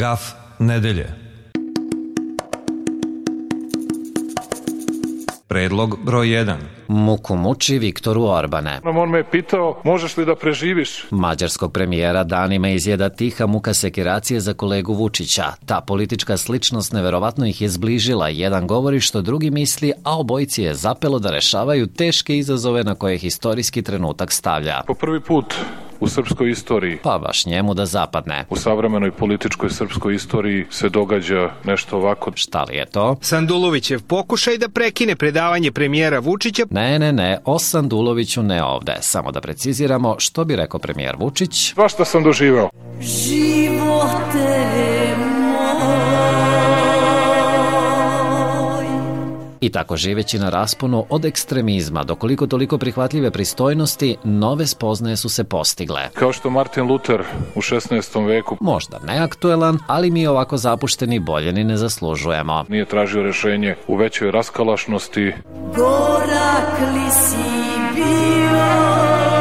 Graf nedelje. Predlog broj 1. Muku muči Viktoru Orbane. On me je pitao, možeš li da preživiš? Mađarskog premijera danima izjeda tiha muka sekiracije za kolegu Vučića. Ta politička sličnost neverovatno ih je zbližila. Jedan govori što drugi misli, a obojici je zapelo da rešavaju teške izazove na koje historijski trenutak stavlja. Po prvi put u srpskoj istoriji, pa baš njemu da zapadne. U savremenoj političkoj srpskoj istoriji se događa nešto ovako. Šta li je to? Sandulovićev pokušaj da prekine predavanje premijera Vučića. Ne, o Sanduloviću ne ovde. Samo da preciziramo što bi rekao premijer Vučić. Svašta sam doživeo. Živote I tako živeći na rasponu od ekstremizma do koliko toliko prihvatljive pristojnosti, nove spoznaje su se postigle. Kao što Martin Luther u 16. veku. Možda neaktuelan, ali mi ovako zapušteni bolje ni ne zaslužujemo. Nije tražio rešenje u većoj raskalašnosti. Gorak li si bio?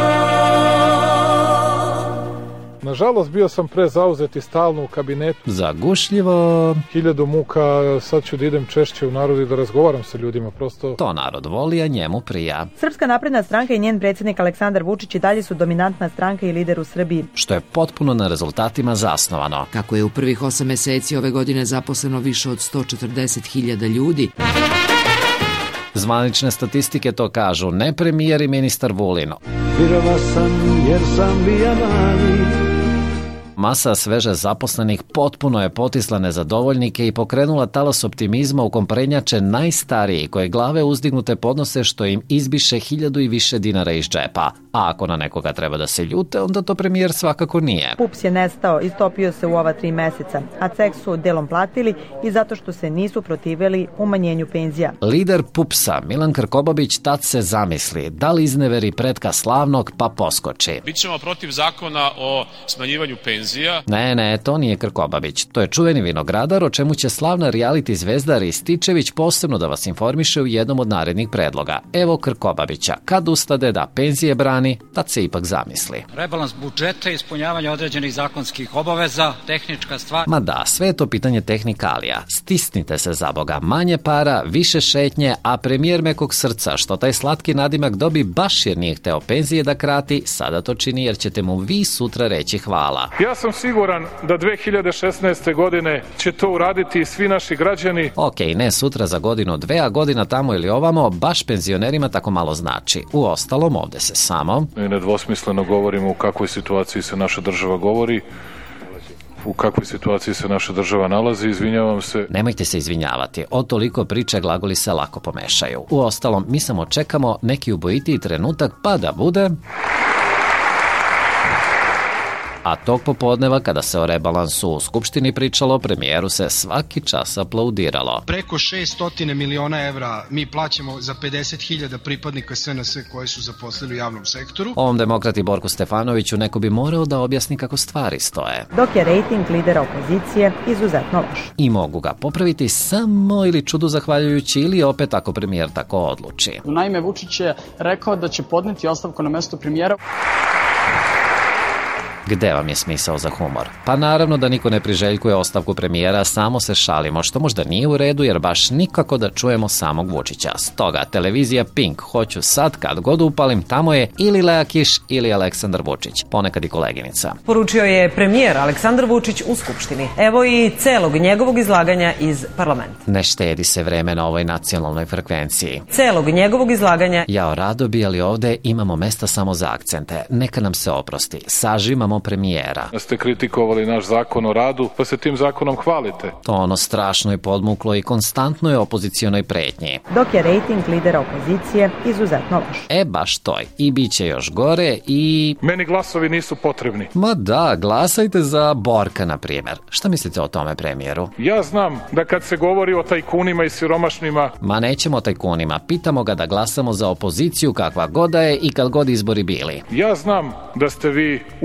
Nažalost, bio sam prezauzet i stalno u kabinetu. Zagušljivo. 1000 muka, sad ću da idem češće u narod i da razgovaram sa ljudima, prosto. To narod voli, a njemu prija. Srpska napredna stranka i njen predsjednik Aleksandar Vučić i dalje su dominantna stranka i lider u Srbiji. Što je potpuno na rezultatima zasnovano. Kako je u prvih 8 meseci ove godine zaposleno više od 140.000 ljudi. Zvanične statistike to kažu, ne premijer i ministar Vulin. Virova sam jer sam bija mali. Masa sveže zaposlenih potpuno je potisla nezadovoljnike i pokrenula talas optimizma u kom prednjače najstariji koje glave uzdignute podnose što im izbiše 1000 i više dinara iz džepa. A ako na nekoga treba da se ljute, onda to premijer svakako nije. PUPS je nestao, istopio se u ova 3 meseca, a ceh su delom platili i zato što se nisu protivili umanjenju penzija. Lider PUPS-a, Milan Krkobabić, tad se zamisli da li izneveri pretka slavnog pa poskoči. Bićemo protiv zakona o smanjivanju penzija. Ne, to nije Krkobabić. To je čuveni vinogradar, o čemu će slavna reality zvezda Rističević posebno da vas informiše u jednom od narednih predloga. Evo Krkobabića. Kad ustade da penzije brani, tad se ipak zamisli. Rebalans budžeta, ispunjavanje određenih zakonskih obaveza, tehnička stvar. Ma da, sve je to pitanje tehnikalija. Stisnite se za Boga. Manje para, više šetnje, a premijer mekog srca, što taj slatki nadimak dobi baš jer nije hteo penzije da krati, sada to čini jer ćete mu vi sutra reći hvala. Ja sam siguran da 2016. godine će to uraditi i svi naši građani. Ok, ne sutra za godinu, 2, a godina tamo ili ovamo, baš penzionerima tako malo znači. Uostalom, ovde se samo... I nedvosmisleno govorimo u kakvoj situaciji se naša država govori, u kakvoj situaciji se naša država nalazi, izvinjavam se. Nemojte se izvinjavati, od toliko priče glagoli se lako pomešaju. Uostalom, mi samo čekamo neki ubojitiji trenutak pa da bude... A tog popodneva, kada se o rebalansu u Skupštini pričalo, premijeru se svaki čas aplaudiralo. Preko 600 miliona evra mi plaćamo za 50.000 pripadnika SNS koji su zaposlili u javnom sektoru. Ovom demokrati Borku Stefanoviću neko bi morao da objasni kako stvari stoje. Dok je rejting lidera opozicije izuzetno loš. I mogu ga popraviti samo ili čudu zahvaljujući ili opet ako premijer tako odluči. Naime, Vučić je rekao da će podneti ostavku na mesto premijera. Gde vam je smisao za humor? Pa naravno da niko ne priželjkuje ostavku premijera, samo se šalimo, što možda nije u redu jer baš nikako da čujemo samog Vučića. Stoga, televizija Pink, hoću sad kad god upalim, tamo je ili Lea Kiš ili Aleksandar Vučić, ponekad i koleginica. Poručio je premijer Aleksandar Vučić u Skupštini. Evo i celog njegovog izlaganja iz parlamenta. Ne štedi se vreme na ovoj nacionalnoj frekvenciji. Celog njegovog izlaganja. Jao, rado bi, ali ovde imamo mesta samo za akcente. Neka nam se oprosti. Sažimamo premijera. Ste kritikovali naš zakon o radu, pa se tim zakonom hvalite. To ono strašno je podmuklo i konstantno je opozicionoj pretnji. Dok je rejting lidera opozicije izuzetno loš. Baš toj. I bit će još gore i... Meni glasovi nisu potrebni. Ma da, glasajte za Borka, na primjer. Šta mislite o tome, premijeru? Ja znam da kad se govori o tajkunima i siromašnima... Ma nećemo o tajkunima. Pitamo ga da glasamo za opoziciju kakva god da je i kad god izbori bili. Ja znam da ste vi uvek pomoći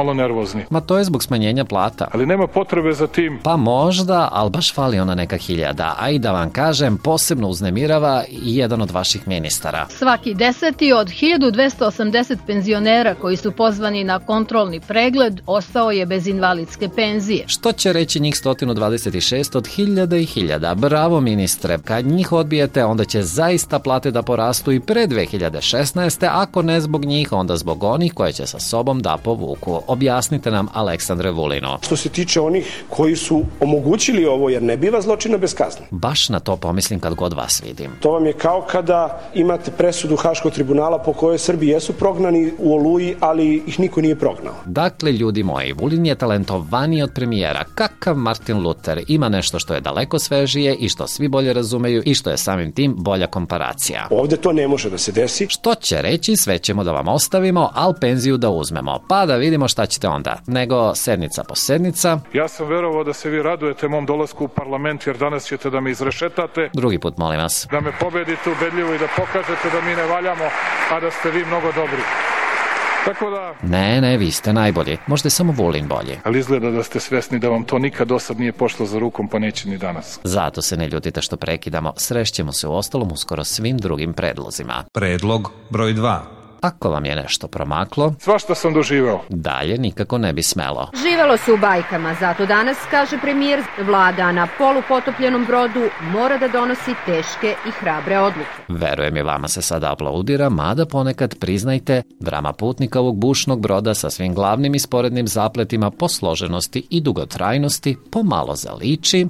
pomalo nervozni. Ma to je zbog smanjenja plata. Ali nema potrebe za tim. Pa možda, ali baš fali ona neka 1000. A i da vam kažem, posebno uznemirava i jedan od vaših ministara. Svaki 10. od 1280 penzionera koji su pozvani na kontrolni pregled ostao je bez invalidske penzije. Što će reći njih 126 od 1000 i 1000? Bravo ministre, kad njih odbijete, onda će zaista plate da porastu i pre 2016. Ako ne zbog njih, onda zbog onih koje će sa sobom da povuku. Objasnite nam, Aleksandre Vulino. Što se tiče onih koji su omogućili ovo, jer ne biva zločina bez kazne. Baš na to pomislim kad god vas vidim. To vam je kao kada imate presudu Haškog tribunala po kojoj Srbi jesu prognani u Oluji, ali ih niko nije prognao. Dakle, ljudi moji, Vulin je talentovaniji od premijera. Kakav Martin Luther, ima nešto što je daleko svežije i što svi bolje razumeju i što je samim tim bolja komparacija. Ovde to ne može da se desi. Što će reći, sve ćemo da vam ostavimo, al penziju da uzmemo. Pa da vidimo šta ćete onda. Nego sednica po sednica. Ja sam verovao da se vi radujete mom dolasku u parlament, jer danas ćete da me izrešetate. Drugi put, molim vas. Da me pobedite ubedljivo i da pokažete da mi ne valjamo, a da ste vi mnogo dobri. Tako da... Ne, vi ste najbolji. Možda je samo Vulin bolji. Ali izgleda da ste svesni da vam to nikad dosad nije pošlo za rukom, pa neće ni danas. Zato se ne ljutite što prekidamo. Srešćemo se u ostalom uskoro svim drugim predlozima. Predlog broj 2. Ako vam je nešto promaklo, svašta sam doživeo. Dalje nikako ne bi smelo. Živelo se u bajkama, zato danas, kaže premijer, vlada na polupotopljenom brodu mora da donosi teške i hrabre odluke. Verujem i vama se sada aplaudira, mada ponekad, priznajte, drama putnika ovog bušnog broda sa svim glavnim i sporednim zapletima po složenosti i dugotrajnosti pomalo zaliči...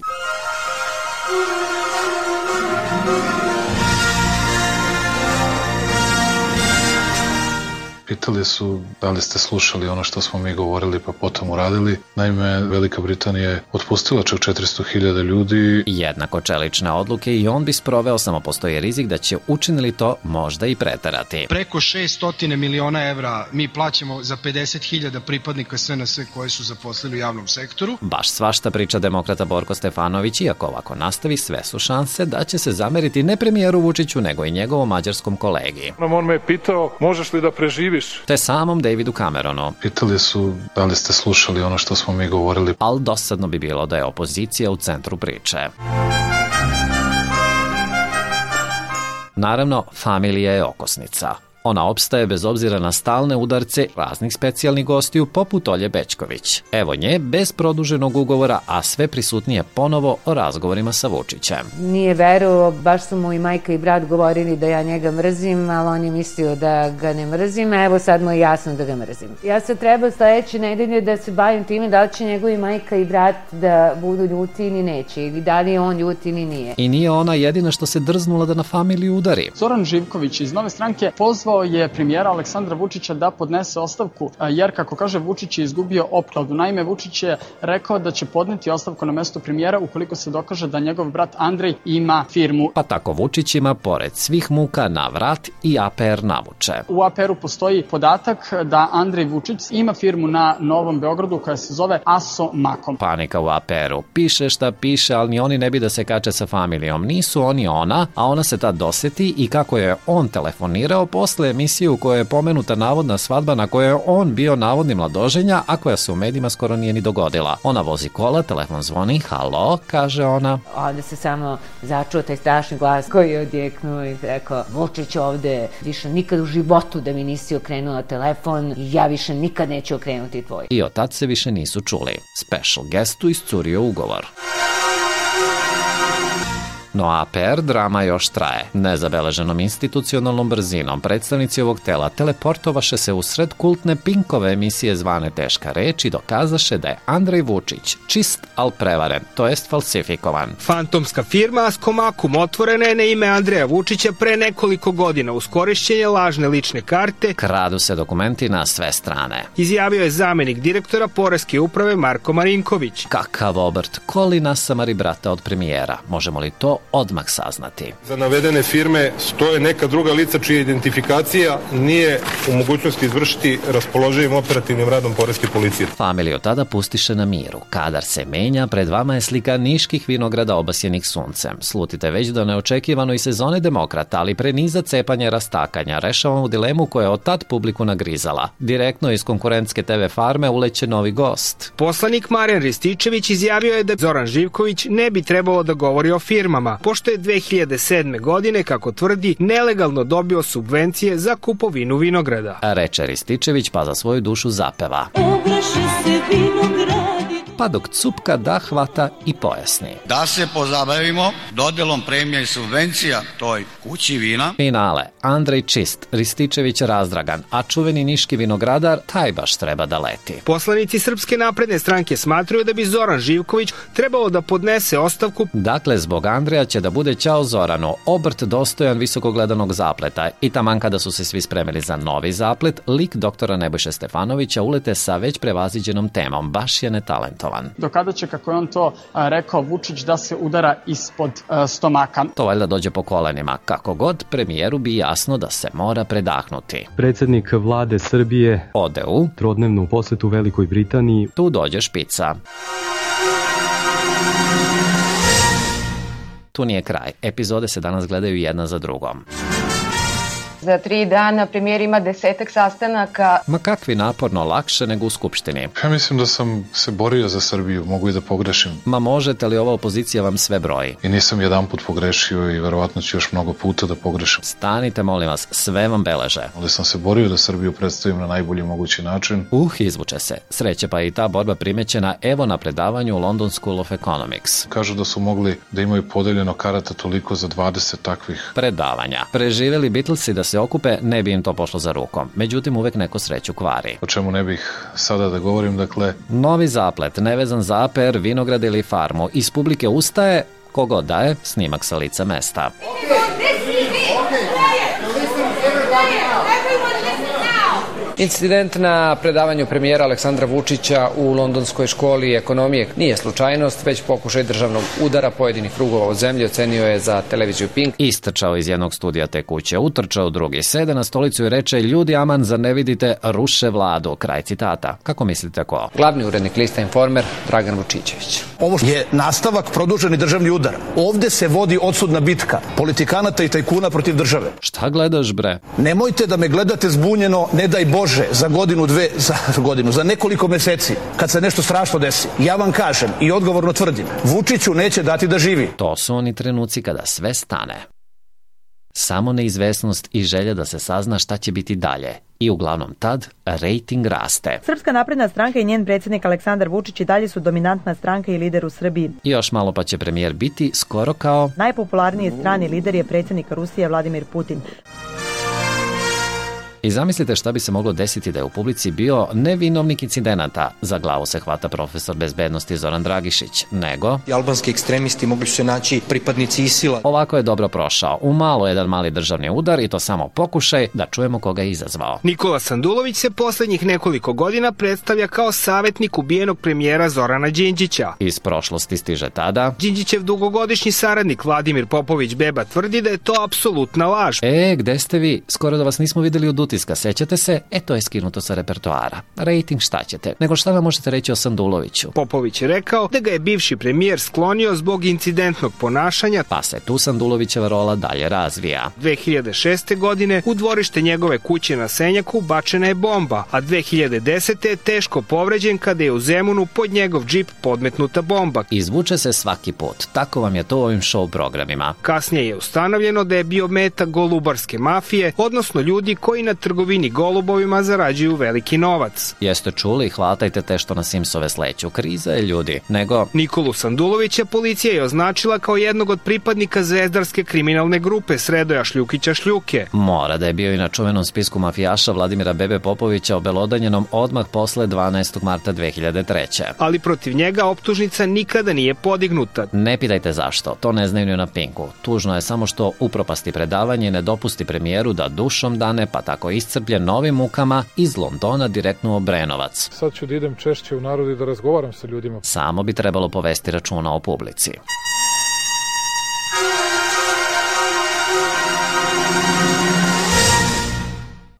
Pitali su da li ste slušali ono što smo mi govorili pa potom uradili. Naime, Velika Britanija je otpustila čak 400.000 ljudi. Jednako čelične odluke i on bi sproveo, samo postoji rizik da će učinili to možda i preterati. Preko 600 miliona evra mi plaćamo za 50.000 pripadnika SNS koji su zaposlili u javnom sektoru. Baš svašta priča demokrata Borko Stefanović, iako ovako nastavi, sve su šanse da će se zameriti ne premijeru Vučiću, nego i njegovom mađarskom kolegi. On me je pitao, možeš li da preživiš? Te samom Davidu Cameronu. Pitali su da li ste slušali ono što smo mi govorili. Ali dosadno bi bilo da je opozicija u centru priče. Naravno, familija je okosnica. Ona opstaje bez obzira na stalne udarce raznih specijalnih gostiju poput Olje Bećković. Evo nje bez produženog ugovora, a sve prisutnije ponovo o razgovorima sa Vučićem. Nije verovao, baš su mu i majka i brat govorili da ja njega mrzim, ali on je mislio da ga ne mrzim, a evo sad mu je jasno da ga mrzim. Ja sad treba sledeće nedelje da se bavim time da li će njegovi majka i brat da budu ljuti ili neće, ili da li je on ljuti ili nije. I nije ona jedina što se drznula da na familiju udari. Zoran Živković iz Nove stranke pozvao je premijera Aleksandra Vučića da podnese ostavku, jer, kako kaže, Vučić je izgubio opkladu. Naime, Vučić je rekao da će podneti ostavku na mesto premijera ukoliko se dokaže da njegov brat Andrej ima firmu. Pa tako Vučić ima, pored svih muka, na vrat i APR navuče. U APR-u postoji podatak da Andrej Vučić ima firmu na Novom Beogradu koja se zove Aso Makom. Panika u APR-u. Piše šta piše, ali ni oni ne bi da se kače sa familijom. Nisu oni ona, a ona se tad doseti i kako je on telefonirao posle emisije u kojoj je pomenuta navodna svadba na kojoj je on bio navodni mladoženja, a koja se u medijima skoro nije ni dogodila. Ona vozi kola, telefon zvoni, halo, kaže ona. Onda se samo začuo taj strašni glas koji je odjeknuo i rekao, Vučić ovde, više nikad u životu da mi nisi okrenula telefon i ja više nikad neću okrenuti tvoj. I od tad se više nisu čuli. Special guestu iscurio ugovor. No APR drama još traje. Nezabeleženom institucionalnom brzinom predstavnici ovog tela teleportovaše se u sred kultne Pinkove emisije zvane Teška reč i dokazaše da je Andrej Vučić čist, al prevaren, to jest falsifikovan. Fantomska firma Askomakum otvorena je na ime Andreja Vučića pre nekoliko godina uz korišćenje lažne lične karte. Kradu se dokumenti na sve strane. Izjavio je zamenik direktora Poreske uprave Marko Marinković. Kakav obrt, koli nasamari brata od premijera. Možemo li to odmah saznati. Za navedene firme stoje neka druga lica čija identifikacija nije u mogućnosti izvršiti raspoloživim operativnim radom poreske policije. Familiju tada pustiše na miru. Kadar se menja, pred vama je slika niških vinograda obasjenih suncem. Slutite već do neočekivanoj sezone Demokrata, ali pre niza cepanja i rastakanja rešavamo dilemu koja je od tad publiku nagrizala. Direktno iz konkurentske TV farme uleće novi gost. Poslanik Marijan Rističević izjavio je da Zoran Živković ne bi trebalo da govori o firmama, pošto je 2007. godine, kako tvrdi, nelegalno dobio subvencije za kupovinu vinograda. Reče Rističević, pa za svoju dušu zapeva. Pa dok cupka da hvata i pojasni. Da se pozabavimo dodelom premija i subvencija toj kući vina. Finale. Andrej čist, Rističević razdragan, a čuveni niški vinogradar taj baš treba da leti. Poslanici Srpske napredne stranke smatraju da bi Zoran Živković trebalo da podnese ostavku. Dakle, zbog Andreja će da bude ćao Zoranu, obrt dostojan visokogledanog zapleta i taman kada su se svi spremili za novi zaplet, lik doktora Nebojše Stefanovića ulete sa već prevaziđenom temom, baš je netalentovan. Do kada će, kako je on to rekao, Vučić da se udara ispod stomaka? To valjda dođe po kolenima. Kako god, premijeru bi jasno da se mora predahnuti. Predsjednik vlade Srbije ode u trodnevnu posetu Velikoj Britaniji. Tu dođe špica. Tu nije kraj. Epizode se danas gledaju jedna za drugom. Za 3 dana premijer ima 10 sastanaka. Ma kakvi naporno lakše nego u Skupštini. Ja mislim da sam se borio za Srbiju, mogu i da pogrešim. Ma možete li, ova opozicija vam sve broji? I nisam jedanput pogrešio i verovatno ću još mnogo puta da pogrešim. Stanite, molim vas, sve vam beleže. Ali sam se borio da Srbiju predstavim na najbolji mogući način. Izvuče se. Sreće pa je i ta borba primećena evo na predavanju u London School of Economics. Kažu da su mogli da imaju podeljeno karata toliko za 20 takvih predavanja. Preživeli Beatlesi da se okupe, ne bi im to pošlo za rukom. Međutim, uvek neko sreću kvari. O čemu ne bih sada da govorim, dakle... Novi zaplet, nevezan za APR, vinograd ili farmu. Iz publike ustaje, kogod daje, snimak sa lica mesta. Incident na predavanju premijera Aleksandra Vučića u Londonskoj školi ekonomije nije slučajnost, već pokušaj državnog udara pojedinih krugova u zemlji, ocenio je za televiziju Pink. Istrčao iz jednog studija te kuće, utrčao drugi, sede na stolicu i reče: ljudi, aman, zar ne vidite, ruše vladu. Kraj citata. Kako mislite ko? Glavni urednik lista Informer, Dragan Vučićević. Ovo je nastavak, produženi državni udar. Ovde se vodi odsudna bitka politikanata i tajkuna protiv države. Šta gledaš, bre? Nemojte da me gledate zbunjeno, ne daj Bože, za godinu, dve, za nekoliko meseci, kad se nešto strašno desi. Ja vam kažem i odgovorno tvrdim, Vučiću neće dati da živi. To su oni trenuci kada sve stane. Samo neizvesnost i želja da se sazna šta će biti dalje. I uglavnom tad rejting raste. Srpska napredna stranka i njen predsjednik Aleksandar Vučić i dalje su dominantna stranka i lider u Srbiji. I još malo pa će premijer biti skoro kao... Najpopularniji strani lider je predsjednik Rusije Vladimir Putin. I zamislite šta bi se moglo desiti da je u publici bio ne vinovnik incidenata, za glavu se hvata profesor bezbednosti Zoran Dragišić, nego... Albanski ekstremisti mogli su se naći pripadnici ISIL-a. Ovako je dobro prošao. U malo jedan mali državni udar i to samo pokušaj da čujemo koga je izazvao. Nikola Sandulović se poslednjih nekoliko godina predstavlja kao savjetnik ubijenog premijera Zorana Đinđića. Iz prošlosti stiže tada... Đinđićev dugogodišnji saradnik Vladimir Popović Beba tvrdi da je to apsolutna laž. Gde ste vi? Skoro da vas nismo videli od utiska, sećate se? To je skinuto sa repertoara. Rating šta ćete? Nego šta vam možete reći o Sanduloviću? Popović je rekao da ga je bivši premijer sklonio zbog incidentnog ponašanja, pa se tu Sandulovićeva rola dalje razvija. 2006. godine u dvorište njegove kuće na Senjaku bačena je bomba, a 2010. je teško povređen kada je u Zemunu pod njegov džip podmetnuta bomba. Izvuče se svaki put. Tako vam je to u ovim show programima. Kasnije je ustanovljeno da je bio meta golubarske mafije, odnosno ljudi koji na trgovini golubovima zarađuju veliki novac. Jeste čuli? Hvatajte te što na Simsove sleću. Kriza je, ljudi. Nego... Nikolu Sandulovića policija je označila kao jednog od pripadnika zvezdarske kriminalne grupe Sredoja Šljukića Šljuke. Mora da je bio i na čuvenom spisku mafijaša Vladimira Bebe Popovića obelodanjenom odmah posle 12. marta 2003. Ali protiv njega optužnica nikada nije podignuta. Ne pitajte zašto, to ne znaju ni na Pinku. Tužno je samo što upropasti predavanje i ne dopusti premijeru da dušom dane, pa tako iscrpljen novim mukama iz Londona direktno u Obrenovac. Sad ću da idem češće u narod i da razgovaram sa ljudima. Samo bi trebalo povesti računa o publici.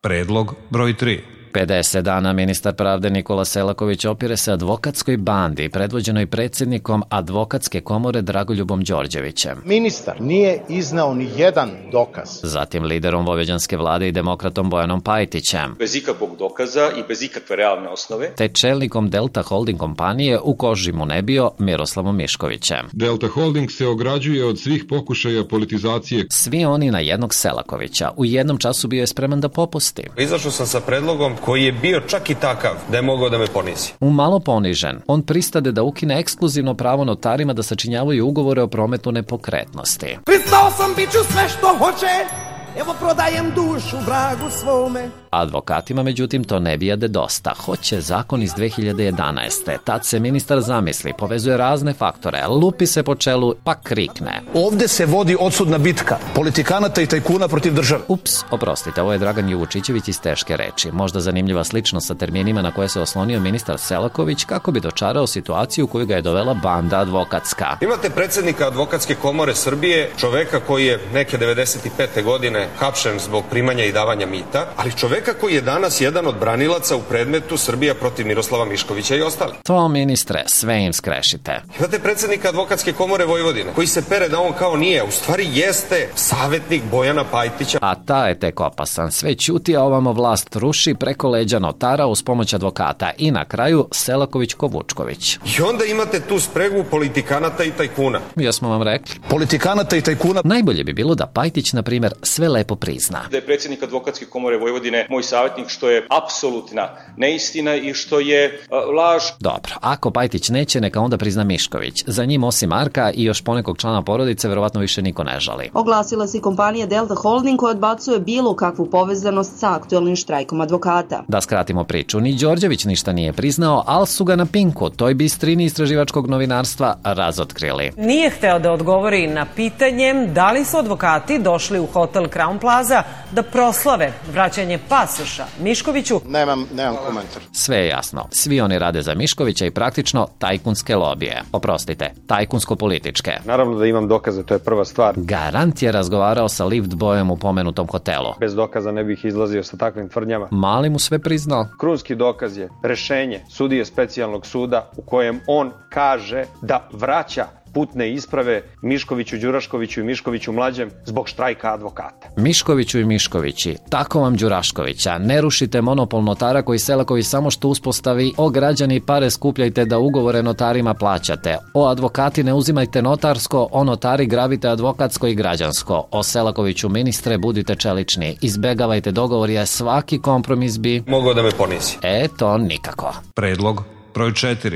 Predlog broj 3. 50 dana ministar pravde Nikola Selaković opire se advokatskoj bandi predvođenoj predsjednikom advokatske komore Dragoljubom Đorđevićem. Ministar nije iznao ni jedan dokaz. Zatim liderom vojvođanske vlade i demokratom Bojanom Pajtićem. Bez ikakvog dokaza i bez ikakve realne osnove. Te čelnikom Delta Holding kompanije u koži mu ne bio Miroslavom Miškovićem. Delta Holding se ograđuje od svih pokušaja politizacije. Svi oni na jednog Selakovića. U jednom času bio je spreman da popusti. Izašao sam sa predlogom koji je bio čak i takav da je mogao da me ponizi. Umalo ponižen, on pristade da ukine ekskluzivno pravo notarima da sačinjavaju ugovore o prometu nepokretnosti. Pristao sam, bit ću sve što hoće, evo prodajem dušu vragu svome. Advokatima, međutim, to ne bijade dosta. Hoće zakon iz 2011. Tad se ministar zamisli, povezuje razne faktore, lupi se po čelu, pa krikne. Ovde se vodi odsudna bitka politikanata i tajkuna protiv države. Ups, oprostite, ovo je Dragan Juvučićević iz teške reči. Možda zanimljiva sličnost sa terminima na koje se oslonio ministar Selaković kako bi dočarao situaciju u koju ga je dovela banda advokatska. Imate predsjednika Advokatske komore Srbije, čoveka koji je neke 95. godine hapšen zbog primanja i davanja mita, ali čoveka koji je danas jedan od branilaca u predmetu Srbija protiv Miroslava Miškovića i ostali. To, ministre, sve im skrešite. Imate predsjednika Advokatske komore Vojvodine, koji se pere da on kao nije, u stvari jeste savjetnik Bojana Pajtića. A ta je tek opasan. Sve ćuti, a ovamo vlast ruši preko leđa notara uz pomoć advokata. I na kraju Selaković ko Vučković. I onda imate tu spregu politikanata i tajkuna. Jesmo vam rekli. Politikanata i tajkuna. Najbolje bi bilo da Pajtić, na primjer, sve lepo prizna. Da je predsjednik Advokatske komore Vojvodine moj savjetnik, što je apsolutna neistina i što je laž. Dobro, ako Pajtić neće, neka onda prizna Mišković. Za njim osim Marka i još ponekog člana porodice verovatno više niko ne žali. Oglasila se i kompanija Delta Holding koja odbacuje bilo kakvu povezanost sa aktuelnim štrajkom advokata. Da skratimo priču, ni Đorđević ništa nije priznao, ali su ga na Pinku, toj bistrini istraživačkog novinarstva, razotkrili. Nije hteo da odgovori na pitanjem da li su advokati došli u hotel Crown Plaza da proslave vraćanje pasoša Miškoviću. Nemam komentar. Sve je jasno. Svi oni rade za Miškovića i praktično tajkunske lobije. Oprostite, tajkunsko-političke. Naravno da imam dokaze, to je prva stvar. Garant je razgovarao sa lift bojem u pomenutom hotelu. Bez dokaza ne bih izlazio sa takvim tvrdnjama. Mali mu sve priznao. Krunski dokaz je rešenje sudije specijalnog suda u kojem on kaže da vraća putne isprave Miškoviću, Đuraškoviću i Miškoviću mlađem zbog štrajka advokata. Miškoviću i Miškovići, tako vam Đuraškovića, ne rušite monopol notara koji Selaković samo što uspostavi, o građani pare skupljajte da ugovore notarima plaćate, o advokati ne uzimajte notarsko, o notari gravite advokatsko i građansko, o Selakoviću ministre budite čelični, izbegavajte dogovor jer svaki kompromis bi mogao da me ponizi. To nikako. Predlog broj 4.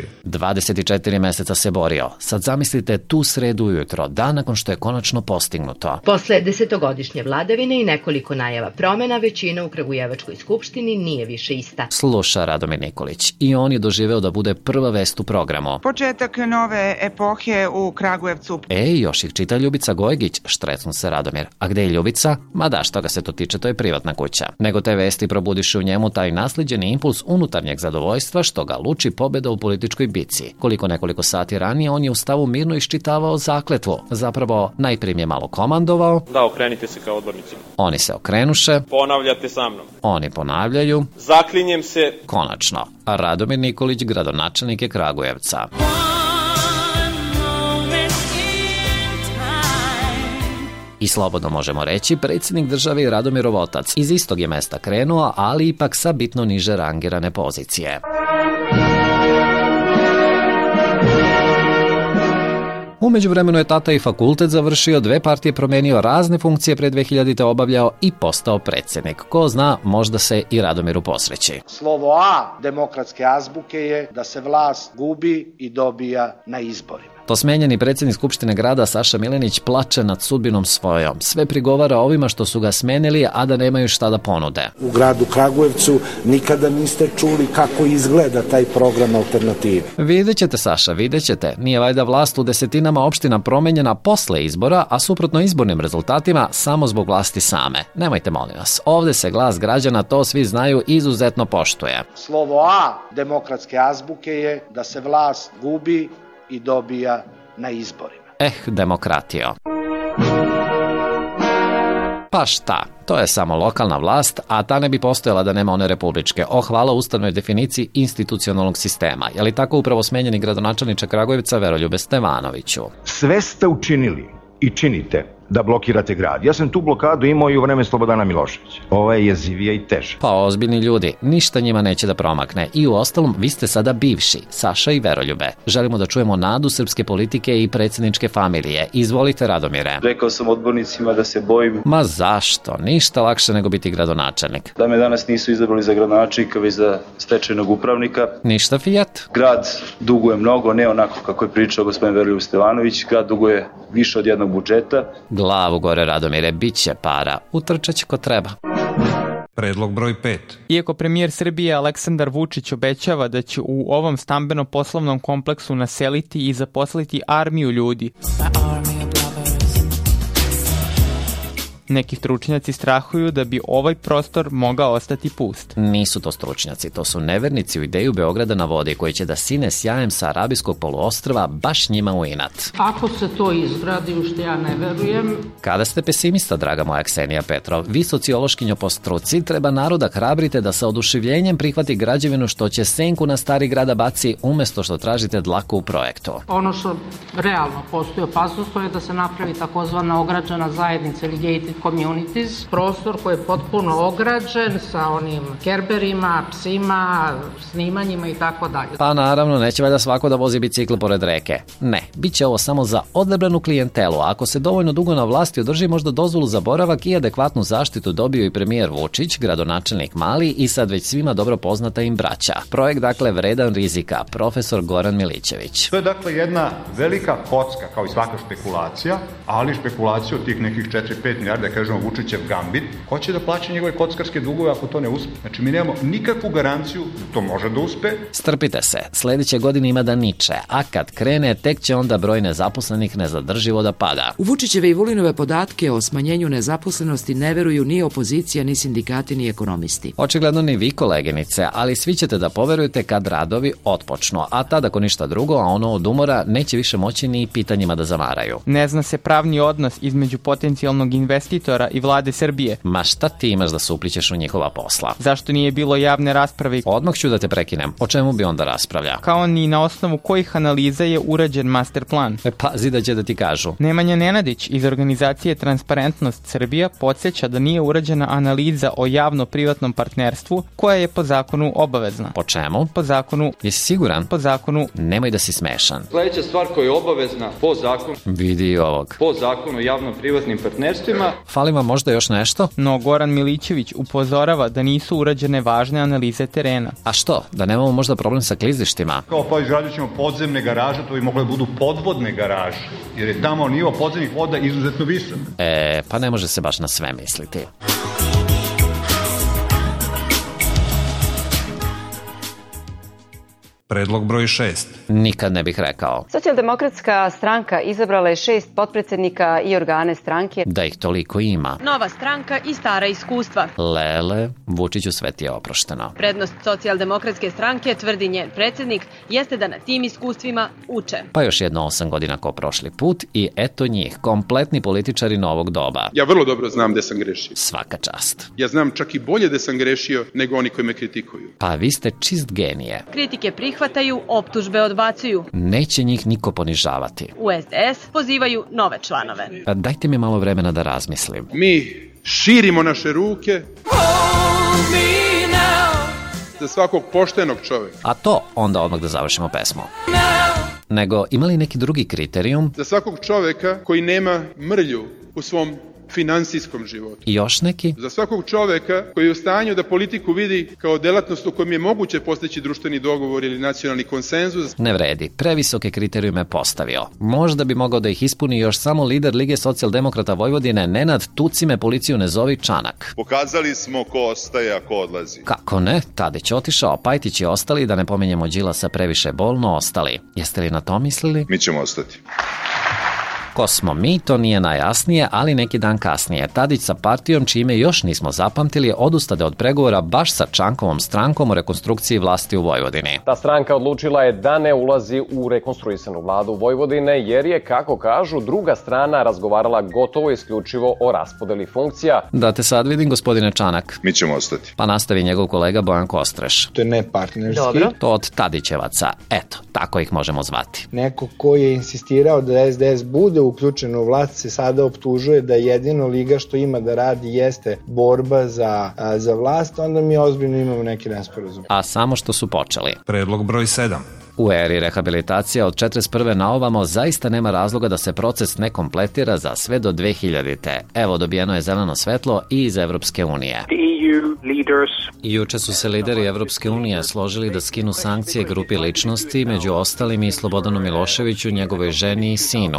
24 meseca se borio. Sad zamislite tu sredu ujutro, dan nakon što je konačno postignuto. Posle 10-godišnje vladavine i nekoliko najava promena, većina u Kragujevačkoj skupštini nije više ista. Sluša Radomir Nikolić i on je doživeo da bude prva vest u programu. Početak nove epohe u Kragujevcu. Još ih čita Ljubica Gojgić, štrecnu se Radomir. A gde je Ljubica? Ma da, što ga se to tiče, to je privatna kuća. Nego te vesti probudiše u njemu taj naslijeđeni impuls unutarnjeg zadovoljstva što ga luči pobeda u političkoj bici. Nekoliko sati ranije on je u stavu mirno iščitavao zakletvu. Zapravo, najprim je malo komandovao. Da, okrenite se kao odbornici. Oni se okrenuše. Ponavljate sa mnom. Oni ponavljaju. Zaklinjem se. Konačno. A Radomir Nikolić, gradonačelnik je Kragujevca. I slobodno možemo reći, predsjednik države i Radomirov otac iz istog je mesta krenuo, ali ipak sa bitno niže rangirane pozicije. U međuvremenu je tata i fakultet završio, 2 partije promenio, razne funkcije pre 2000. obavljao i postao predsjednik. Ko zna, možda se i Radomiru posreći. Slovo A demokratske azbuke je da se vlast gubi i dobija na izborima. To smenjeni predsjednik Skupštine grada Saša Milenić plače nad sudbinom svojom. Sve prigovara ovima što su ga smenili, a da nemaju šta da ponude. U gradu Kragujevcu nikada niste čuli kako izgleda taj program alternative. Vidjet ćete, Saša, vidjet ćete. Nije valjda vlast u desetinama opština promenjena posle izbora, a suprotno izbornim rezultatima samo zbog vlasti same. Nemojte, molim vas. Ovde se glas građana, to svi znaju, izuzetno poštuje. Slovo A demokratske azbuke je da se vlast gubi i dobija na izborima. Demokratio. Pa šta? To je samo lokalna vlast, a ta ne bi postojala da nema one republičke. Hvala ustavnoj definiciji institucionalnog sistema. Je li tako upravo smenjeni gradonačelniče Kragujevca Veroljube Stevanoviću? Sve ste učinili i činite da blokirate grad. Ja sam tu blokadu imao i u vreme Slobodana Miloševića. Ovo je jezivija i teže. Pa ozbiljni ljudi, ništa njima neće da promakne. I u ostalom, vi ste sada bivši, Saša i Veroljube. Želimo da čujemo nadu srpske politike i predsjedničke familije. Izvolite, Radomire. Rekao sam odbornicima da se bojim. Ma zašto? Ništa lakše nego biti gradonačelnik. Da me danas nisu izabrali za gradonačelnika, već za stečajnog upravnika. Ništa Fiat. Grad duguje mnogo, ne onako kako je pričao gospodin Veroljub Stevanović. Grad duguje više od jednog budžeta. Glavu gore, Radomire, bit će para. Utrčać ko treba. Predlog broj 5. Iako premijer Srbije Aleksandar Vučić obećava da će u ovom stambeno-poslovnom kompleksu naseliti i zaposliti armiju ljudi, neki stručnjaci strahuju da bi ovaj prostor mogao ostati pust. Nisu to stručnjaci, to su nevernici u ideju Beograda na vodi koji će da sine sjajem sa Arabijskog poluostrva baš njima u inat. Ako se to izgradi, u što ja ne verujem... Kada ste pesimista, draga moja Ksenija Petrov, vi sociološkinjo po struci, treba naroda hrabrite da sa oduševljenjem prihvati građevinu što će senku na stari grada baci umesto što tražite dlaku u projektu. Ono što realno postoji opasnost, to je da se napravi takozvana ograđena zajednica ili gated communities, prostor koji je potpuno ograđen sa onim kerberima, psima, snimanjima i tako dalje. Pa naravno, neće valjda svako da vozi bicikl pored reke. Ne, bit će ovo samo za odabranu klijentelu. Ako se dovoljno dugo na vlasti održi, možda dozvolu za boravak i adekvatnu zaštitu dobio i premijer Vučić, gradonačelnik Mali i sad već svima dobro poznata im braća. Projekt dakle vredan rizika, profesor Goran Milićević. To je dakle jedna velika kocka kao i svaka špekulacija, ali špekulacija od tih nekih 4-5 milijarda, kažemo Vučićev gambit, ko će da plaća njegove kockarske dugove ako to ne uspe? Znači mi nemamo nikakvu garanciju da to može da uspe. Strpite se, sledeće godine ima da niče, a kad krene, tek će onda broj nezaposlenih nezadrživo da pada. U Vučićeve i Vulinove podatke o smanjenju nezaposlenosti ne veruju ni opozicija, ni sindikati, ni ekonomisti. Očigledno ni vi, koleginice, ali svi ćete da poverujete kad radovi otpočnu, a tad ako ništa drugo, a ono od umora, neće više moći ni pitanjima da zamaraju. Ne zna se pravni odnos između potencijalnog investitora i vlade Srbije. Ma šta ti imaš da se uplićeš u njihova posla? Zašto nije bilo javne rasprave? Odmah ću da te prekinem. O čemu bi onda raspravlja? Kao ni na osnovu kojih analiza je urađen master plan. Pazi da će da ti kažu. Nemanja Nenadić iz organizacije Transparentnost Srbija podsjeća da nije urađena analiza o javno-privatnom partnerstvu koja je po zakonu obavezna. Po čemu? Po zakonu. Jesi siguran? Po zakonu. Nemoj da si smešan. Sljedeća stvar koja je obavezna po zakonu. Vidi ovog. Po zakonu o javno-privatnim partnerstvima. Fali vam možda još nešto? No Goran Milićević upozorava da nisu urađene važne analize terena. A što? Da nemamo možda problem sa klizištima? Kao pa izradit ćemo podzemne garaže, to bi mogle da budu podvodne garaže, jer je tamo nivo podzemnih voda izuzetno visok. Pa ne može se baš na sve misliti. Predlog broj 6. Nikad ne bih rekao. Socijaldemokratska stranka izabrala je 6 potpredsednika i organe stranke. Da ih toliko ima. Nova stranka i stara iskustva. Lele, Vučiću sve ti je oprošteno. Prednost socijaldemokratske stranke, tvrdi njen predsjednik, jeste da na tim iskustvima uče. Pa još jedno 8 godina ko prošli put i eto njih, kompletni političari novog doba. Ja vrlo dobro znam gde sam grešio. Svaka čast. Ja znam čak i bolje da sam grešio nego oni koji me kritikuju. Pa vi ste čist genije. Kritike prihvataju, optužbe odbacuju. Neće njih niko ponižavati. U SDS pozivaju nove članove. Pa dajte mi malo vremena da razmislim. Mi širimo naše ruke za svakog poštenog čoveka. A to onda odmah da završimo pesmu. Nego, ima li neki drugi kriterijum? Za svakog čoveka koji nema mrlju u svom finansijskom životu. I još neki? Za svakog čoveka koji je u stanju da politiku vidi kao delatnost u kojoj je moguće postići društveni dogovor ili nacionalni konsenzus. Ne vredi, previsoke kriterijume postavio. Možda bi mogao da ih ispuni još samo lider Lige socijaldemokrata Vojvodine Nenad Tuci me policiju ne zovi Čanak. Pokazali smo ko ostaje, a ko odlazi. Kako ne? Tadić otišao, Pajtić i ostali, da ne pominjemo Đilasa previše bolno, ostali. Jeste li na to mislili? Mi ćemo ostati. Ko smo mi, to nije najjasnije, ali neki dan kasnije Tadić sa partijom, čime još nismo zapamtili, odustade od pregovora baš sa Čankovom strankom o rekonstrukciji vlasti u Vojvodini. Ta stranka odlučila je da ne ulazi u rekonstruisanu vladu Vojvodine, jer je, kako kažu, druga strana razgovarala gotovo isključivo o raspodeli funkcija. Da te sad vidim, gospodine Čanak. Mi ćemo ostati. Pa nastavi njegov kolega Bojan Kostreš. To je nepartnerski. Dobro. To od Tadićevaca. Eto, tako ih možemo zvati. Neko ko je insistirao da SDS bude uključen u vlast se sada optužuje da jedino liga što ima da radi jeste borba za vlast, onda mi ozbiljno imamo neki nesporazum. A samo što su počeli. Predlog broj 7. U eri rehabilitacija od 41. na ovamo zaista nema razloga da se proces ne kompletira za sve do 2000. Evo, dobijeno je zeleno svetlo i iz Evropske unije. Juče su se lideri Evropske unije složili da skinu sankcije grupi ličnosti, među ostalim i Slobodanu Miloševiću, njegovoj ženi i sinu.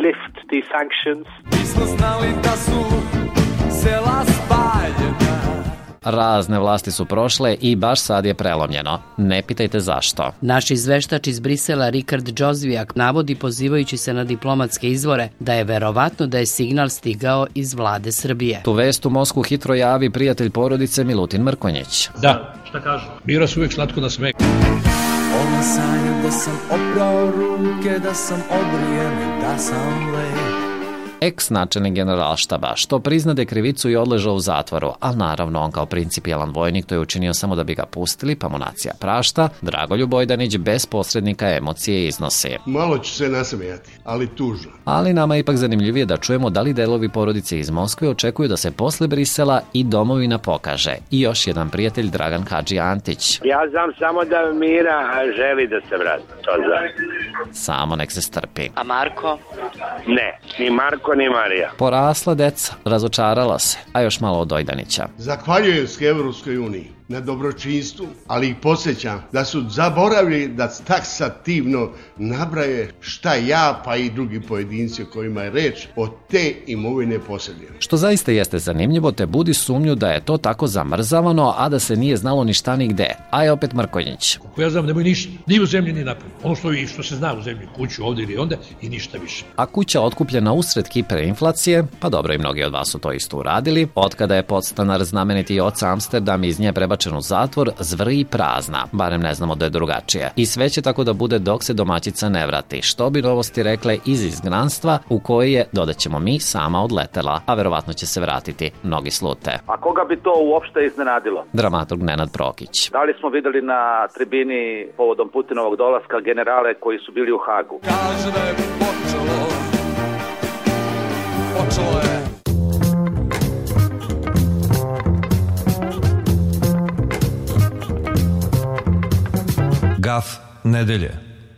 Mi smo znali da su sela spaljena. Razne vlasti su prošle i baš sad je prelomljeno. Ne pitajte zašto. Naš izveštač iz Brisela Rikard Džozvijak navodi, pozivajući se na diplomatske izvore, da je verovatno da je signal stigao iz vlade Srbije. Tu vest u Moskvu hitro javi prijatelj porodice Milutin Mrkonjić. Da, šta kažu? Bira se uvijek slatko da sme. Ona sanja da sam oprao ruke, da sam obrijen, da sam lep. Ex-načelnik generalštaba, što priznade krivicu i odležao u zatvoru, ali naravno on kao principijelan vojnik to je učinio samo da bi ga pustili, pa mu nacija prašta, Dragoljub Bojdanić bez posrednika emocije iznosi. Malo ću se nasmijati, ali tužno. Ali nama je ipak zanimljivije da čujemo da li delovi porodice iz Moskve očekuju da se posle Brisela i domovina pokaže. I još jedan prijatelj, Dragan Hadži Antić. Ja znam samo da Mira želi da se vrati, to znam. Samo nek se strpi. A Marko? Ne, ni Marko ni Marija. Porasla deca, razočarala se, a još malo od Ojdanića. Zahvaljujem se Evropskoj uniji na dobročinstvu, ali ih podsjećam da su zaboravili da taksativno nabraje šta ja pa i drugi pojedinci o kojima je reč od te imovine posjedili. Što zaista jeste zanimljivo, te budi sumnju da je to tako zamrzavano, a da se nije znalo ni šta ni gde. A je opet Mrkonjić. Kako ja znam, nemoj ništa, ni u zemlji ni napred. Ono što se zna u zemlji, kuću ovdje ili onda i ništa više. A kuća otkupljena usred hiperinflacije, pa dobro i mnogi od vas su to isto uradili, otkada je podstanar znameniti oca Amsterdam iz nje prebačen u zatvor, zvri prazna, barem ne znamo da je drugačije. I sve će tako da bude dok se domaćica ne vrati, što bi novosti rekle iz izgnanstva u koje je, dodaćemo mi, sama odletela, a verovatno će se vratiti, mnogi slute. A koga bi to uopšte iznenadilo? Dramaturg Nenad Prokić. Da li smo videli na tribini povodom Putinovog dolaska generale koji su bili u Hagu? Kaže da je počelo je. Gaf nedelje.